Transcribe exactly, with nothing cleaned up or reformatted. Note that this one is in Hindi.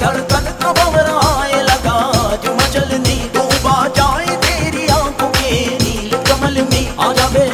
धड़कन का भंवराए लगा जो मचलनी, डूबा जाए तेरी आंखों के नील कमल में। आजा बे